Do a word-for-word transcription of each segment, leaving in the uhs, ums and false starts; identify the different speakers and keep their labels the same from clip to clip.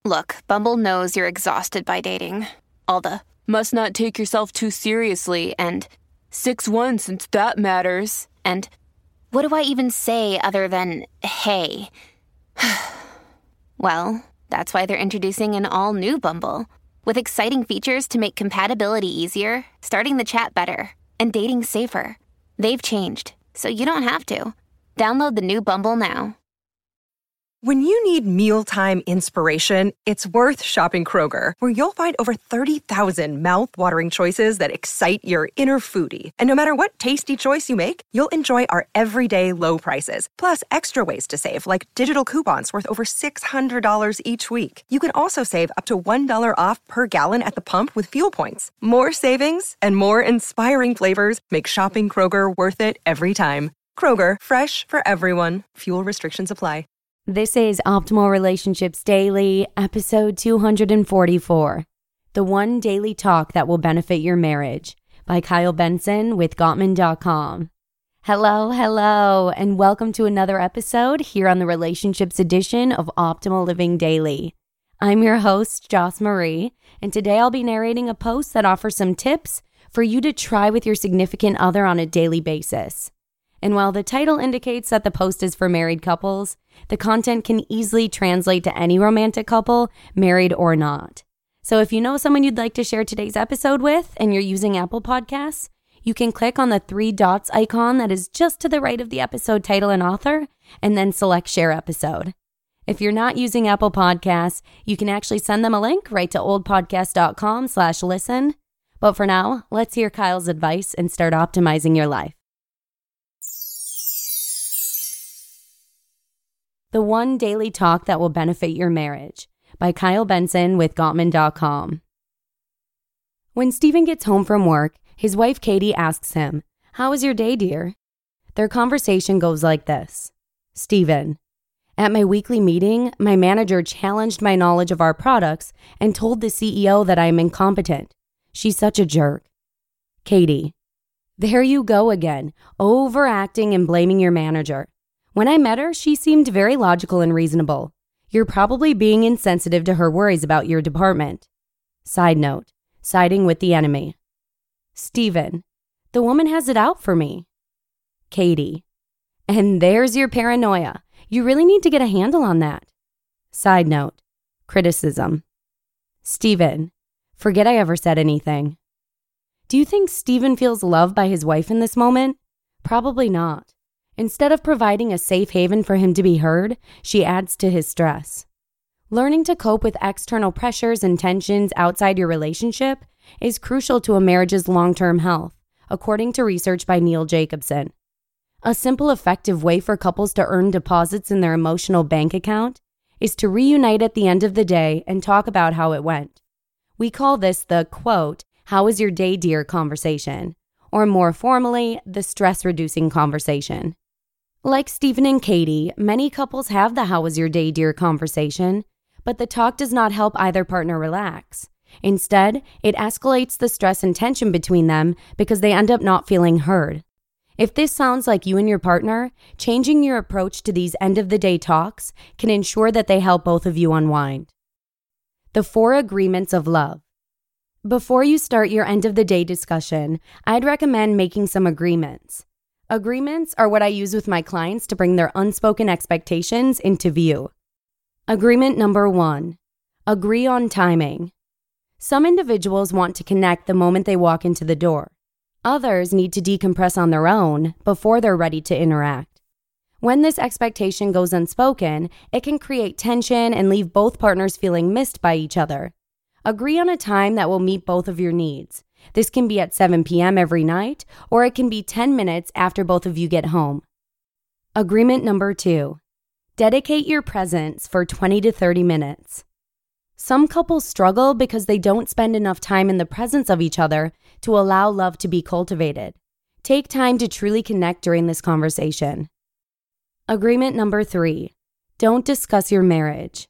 Speaker 1: Look, Bumble knows you're exhausted by dating. All the must not take yourself too seriously and six one since that matters. And what do I even say other than hey? Well, that's why they're introducing an all-new Bumble with exciting features to make compatibility easier, starting the chat better, and dating safer. They've changed, so you don't have to. Download the new Bumble now.
Speaker 2: When you need mealtime inspiration, it's worth shopping Kroger, where you'll find over thirty thousand mouth-watering choices that excite your inner foodie. And no matter what tasty choice you make, you'll enjoy our everyday low prices, plus extra ways to save, like digital coupons worth over six hundred dollars each week. You can also save up to one dollar off per gallon at the pump with fuel points. More savings and more inspiring flavors make shopping Kroger worth it every time. Kroger, fresh for everyone. Fuel restrictions apply.
Speaker 3: This is Optimal Relationships Daily, episode two hundred forty-four. The One Daily Talk That Will Benefit Your Marriage by Kyle Benson with Gottman dot com. Hello, hello, and welcome to another episode here on the Relationships edition of Optimal Living Daily. I'm your host, Joss Marie, and today I'll be narrating a post that offers some tips for you to try with your significant other on a daily basis. And while the title indicates that the post is for married couples, the content can easily translate to any romantic couple, married or not. So if you know someone you'd like to share today's episode with and you're using Apple Podcasts, you can click on the three dots icon that is just to the right of the episode title and author, and then select Share Episode. If you're not using Apple Podcasts, you can actually send them a link right to oldpodcast.com slash listen. But for now, let's hear Kyle's advice and start optimizing your life. The One Daily Talk That Will Benefit Your Marriage by Kyle Benson with Gottman dot com. When Stephen gets home from work, his wife Katie asks him, "How was your day, dear?" Their conversation goes like this. Stephen: "At my weekly meeting, my manager challenged my knowledge of our products and told the C E O that I am incompetent. She's such a jerk." Katie: "There you go again, overacting and blaming your manager. When I met her, she seemed very logical and reasonable. You're probably being insensitive to her worries about your department." Side note, siding with the enemy. Stephen: "The woman has it out for me." Katie: "And there's your paranoia. You really need to get a handle on that." Side note, criticism. Stephen: "Forget I ever said anything." Do you think Stephen feels loved by his wife in this moment? Probably not. Instead of providing a safe haven for him to be heard, she adds to his stress. Learning to cope with external pressures and tensions outside your relationship is crucial to a marriage's long-term health, according to research by Neil Jacobson. A simple, effective way for couples to earn deposits in their emotional bank account is to reunite at the end of the day and talk about how it went. We call this the, quote, "How was your day, dear?" conversation, or more formally, the stress-reducing conversation. Like Stephen and Katie, many couples have the "How was your day, dear?" conversation, but the talk does not help either partner relax. Instead, it escalates the stress and tension between them because they end up not feeling heard. If this sounds like you and your partner, changing your approach to these end-of-the-day talks can ensure that they help both of you unwind. The four agreements of love. Before you start your end-of-the-day discussion, I'd recommend making some agreements. Agreements are what I use with my clients to bring their unspoken expectations into view. Agreement number one, agree on timing. Some individuals want to connect the moment they walk into the door. Others need to decompress on their own before they're ready to interact. When this expectation goes unspoken, it can create tension and leave both partners feeling missed by each other. Agree on a time that will meet both of your needs. This can be at seven p.m. every night, or it can be ten minutes after both of you get home. Agreement number two, dedicate your presence for twenty to thirty minutes. Some couples struggle because they don't spend enough time in the presence of each other to allow love to be cultivated. Take time to truly connect during this conversation. Agreement number three, don't discuss your marriage.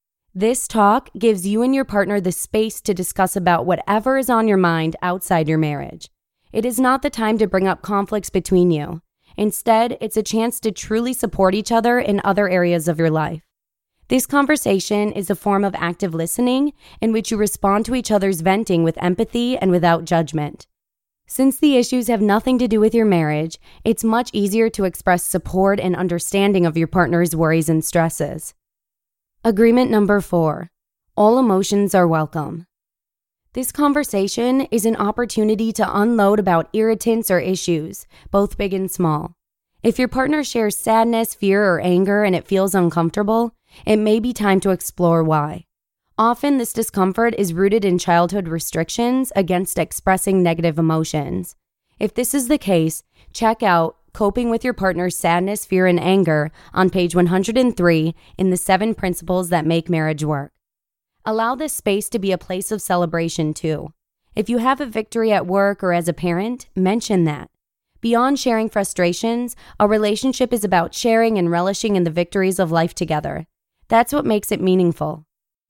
Speaker 3: This talk gives you and your partner the space to discuss about whatever is on your mind outside your marriage. It is not the time to bring up conflicts between you. Instead, it's a chance to truly support each other in other areas of your life. This conversation is a form of active listening in which you respond to each other's venting with empathy and without judgment. Since the issues have nothing to do with your marriage, it's much easier to express support and understanding of your partner's worries and stresses. Agreement number four, all emotions are welcome. This conversation is an opportunity to unload about irritants or issues, both big and small. If your partner shares sadness, fear, or anger and it feels uncomfortable, it may be time to explore why. Often, this discomfort is rooted in childhood restrictions against expressing negative emotions. If this is the case, check out Coping with Your Partner's Sadness, Fear, and Anger on page one hundred three in the Seven Principles That Make Marriage Work. Allow this space to be a place of celebration, too. If you have a victory at work or as a parent, mention that. Beyond sharing frustrations, a relationship is about sharing and relishing in the victories of life together. That's what makes it meaningful.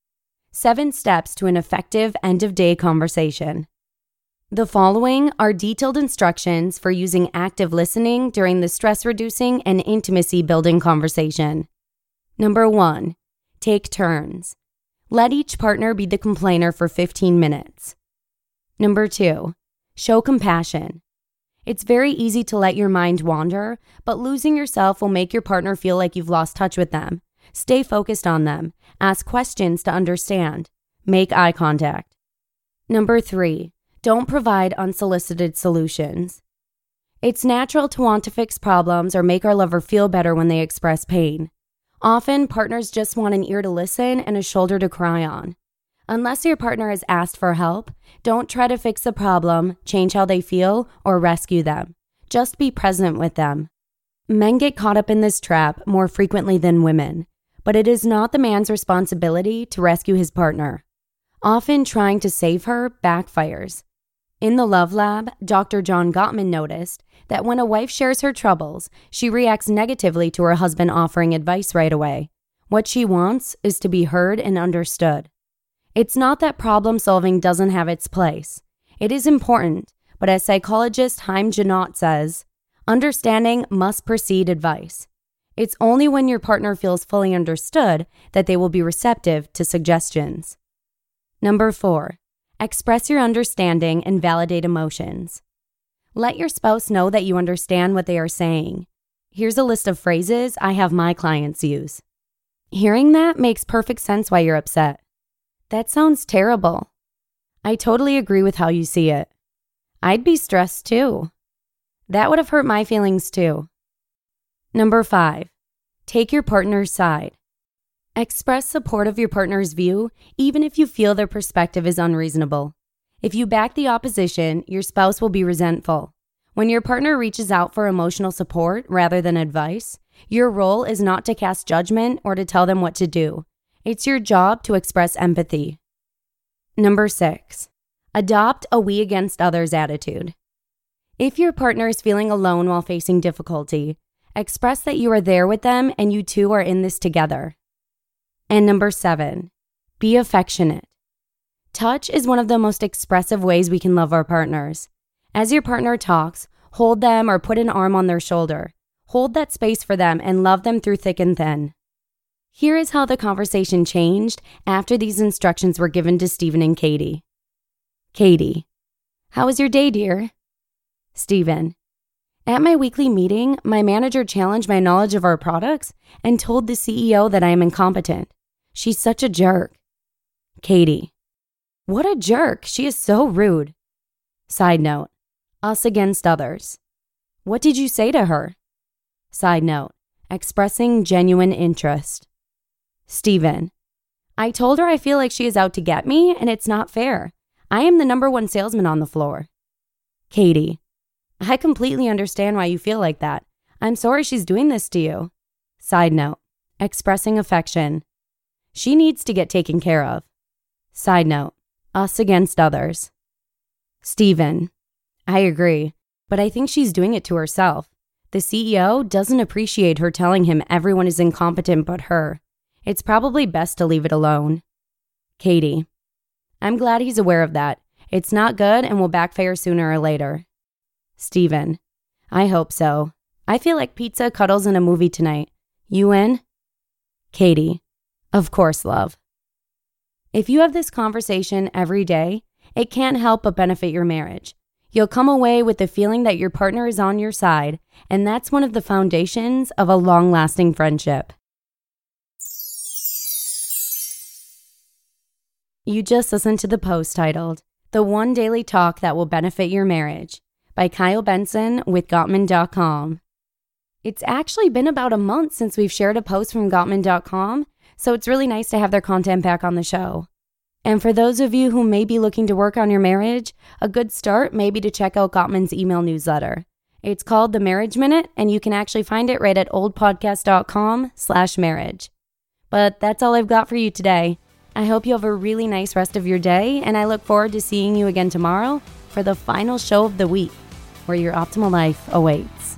Speaker 3: Seven steps to an effective end-of-day conversation. The following are detailed instructions for using active listening during the stress-reducing and intimacy-building conversation. Number one, take turns. Let each partner be the complainer for fifteen minutes. Number two, show compassion. It's very easy to let your mind wander, but losing yourself will make your partner feel like you've lost touch with them. Stay focused on them. Ask questions to understand. Make eye contact. Number three, don't provide unsolicited solutions. It's natural to want to fix problems or make our lover feel better when they express pain. Often, partners just want an ear to listen and a shoulder to cry on. Unless your partner has asked for help, don't try to fix the problem, change how they feel, or rescue them. Just be present with them. Men get caught up in this trap more frequently than women, but it is not the man's responsibility to rescue his partner. Often trying to save her backfires. In the Love Lab, Doctor John Gottman noticed that when a wife shares her troubles, she reacts negatively to her husband offering advice right away. What she wants is to be heard and understood. It's not that problem solving doesn't have its place. It is important, but as psychologist Haim Janot says, understanding must precede advice. It's only when your partner feels fully understood that they will be receptive to suggestions. Number four, express your understanding and validate emotions. Let your spouse know that you understand what they are saying. Here's a list of phrases I have my clients use. Hearing that makes perfect sense why you're upset. That sounds terrible. I totally agree with how you see it. I'd be stressed too. That would have hurt my feelings too. Number five, take your partner's side. Express support of your partner's view, even if you feel their perspective is unreasonable. If you back the opposition, your spouse will be resentful. When your partner reaches out for emotional support rather than advice, your role is not to cast judgment or to tell them what to do. It's your job to express empathy. Number six, adopt a we against others attitude. If your partner is feeling alone while facing difficulty, express that you are there with them and you two are in this together. And number seven, be affectionate. Touch is one of the most expressive ways we can love our partners. As your partner talks, hold them or put an arm on their shoulder. Hold that space for them and love them through thick and thin. Here is how the conversation changed after these instructions were given to Stephen and Katie. Katie, how was your day, dear? Stephen, at my weekly meeting, my manager challenged my knowledge of our products and told the C E O that I am incompetent. She's such a jerk. Katie, what a jerk. She is so rude. Side note, us against others. What did you say to her? Side note, expressing genuine interest. Stephen, I told her I feel like she is out to get me and it's not fair. I am the number one salesman on the floor. Katie, I completely understand why you feel like that. I'm sorry she's doing this to you. Side note, expressing affection. She needs to get taken care of. Side note, us against others. Stephen, I agree, but I think she's doing it to herself. The C E O doesn't appreciate her telling him everyone is incompetent but her. It's probably best to leave it alone. Katie, I'm glad he's aware of that. It's not good and will backfire sooner or later. Stephen, I hope so. I feel like pizza, cuddles, and a movie tonight. You in? Katie, Of course, love. If you have this conversation every day, it can't help but benefit your marriage. You'll come away with the feeling that your partner is on your side, and that's one of the foundations of a long-lasting friendship. You just listened to the post titled, The One Daily Talk That Will Benefit Your Marriage, by Kyle Benson with Gottman dot com. It's actually been about a month since we've shared a post from Gottman dot com, so it's really nice to have their content back on the show. And for those of you who may be looking to work on your marriage, a good start may be to check out Gottman's email newsletter. It's called The Marriage Minute, and you can actually find it right at oldpodcast.com slash marriage. But that's all I've got for you today. I hope you have a really nice rest of your day, and I look forward to seeing you again tomorrow for the final show of the week, where your optimal life awaits.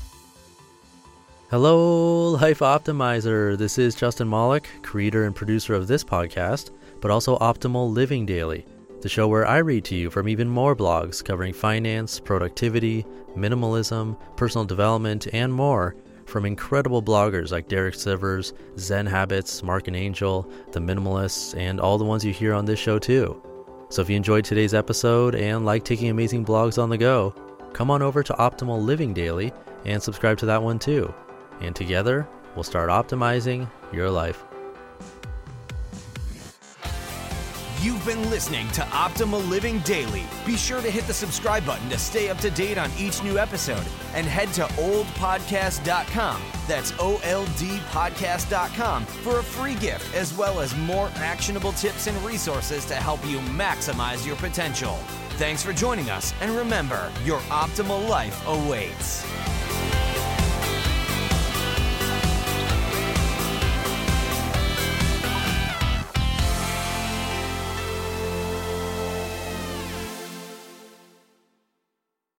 Speaker 4: Hello, Life Optimizer. This is Justin Malik, creator and producer of this podcast, but also Optimal Living Daily, the show where I read to you from even more blogs covering finance, productivity, minimalism, personal development, and more from incredible bloggers like Derek Sivers, Zen Habits, Mark and Angel, The Minimalists, and all the ones you hear on this show too. So if you enjoyed today's episode and like taking amazing blogs on the go, come on over to Optimal Living Daily and subscribe to that one too. And together, we'll start optimizing your life.
Speaker 5: You've been listening to Optimal Living Daily. Be sure to hit the subscribe button to stay up to date on each new episode and head to old podcast dot com. That's O L D podcast dot com for a free gift as well as more actionable tips and resources to help you maximize your potential. Thanks for joining us, and remember, your optimal life awaits.